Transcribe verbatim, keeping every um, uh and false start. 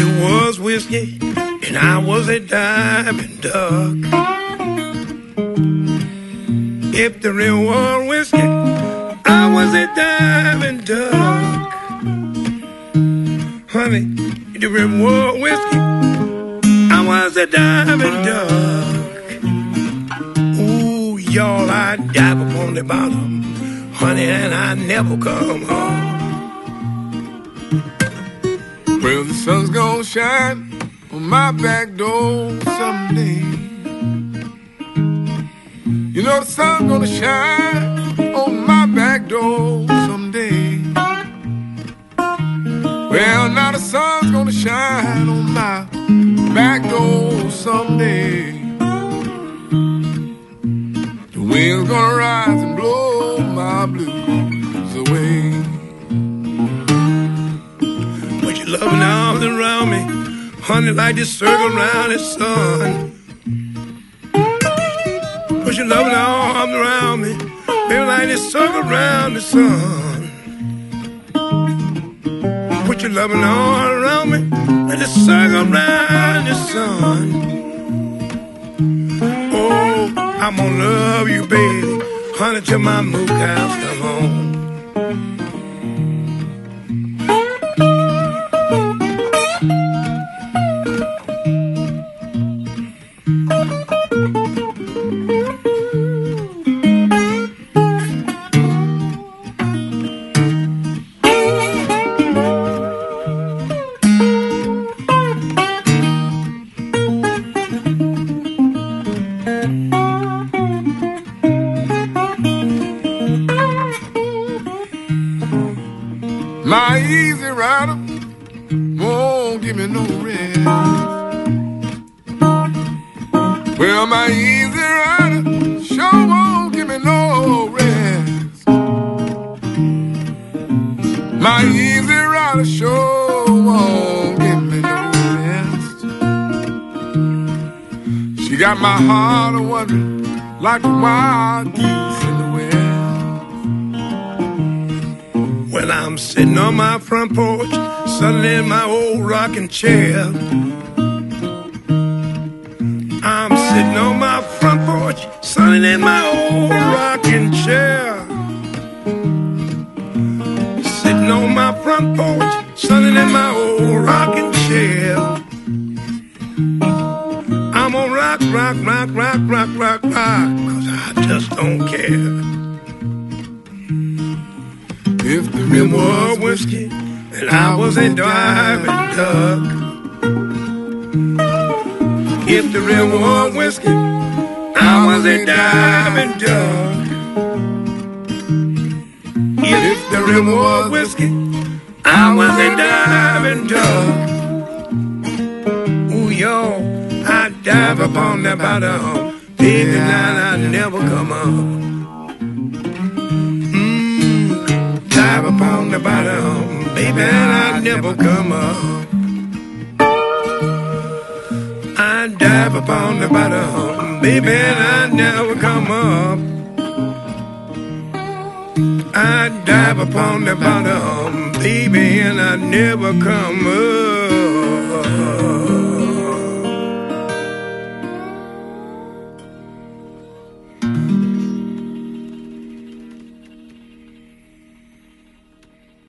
river was whiskey and I was a diving duck. If the river was whiskey, I was a diving duck. Honey, if the river was whiskey, I was a diving duck. Ooh, y'all, I dive upon the bottom, honey, and I never come home. Well, the sun's gonna shine on my back door someday. You know the sun's gonna shine on my back door someday. Well, now the sun's gonna shine on my back door someday. The wind's gonna rise and blow my blues away. But your loving arms around me, honey, like the circle around the sun. Put your loving arms around me, baby, like the circle around the sun. Put your loving arms around me, like the circle around the sun. Oh, I'm gonna love you, baby, honey, till my moon cows come home. My easy rider won't give me no rest. Well, my easy rider sure won't give me no rest. My easy rider sure won't give me no rest. She got my heart a wondering like a wild goose in the west. Well, I'm sitting on my front porch, suddenly in my old rocking chair. I'm sitting on my front porch, suddenly in my old rocking chair. Sitting on my front porch, suddenly in my old rocking chair. I'm gonna rock, rock, rock, rock, rock, rock, rock, 'cause I just don't care. If the river was whiskey and I was a diving duck. If the river was whiskey, I was a diving duck. If the river was whiskey, I was a diving duck. Ooh, y'all, I dive upon the bottom, baby, now I never come up. Dive upon the bottom, baby, and I never come up. I dive upon the bottom, baby, and I never come up. I dive upon the bottom, baby, and I never come up.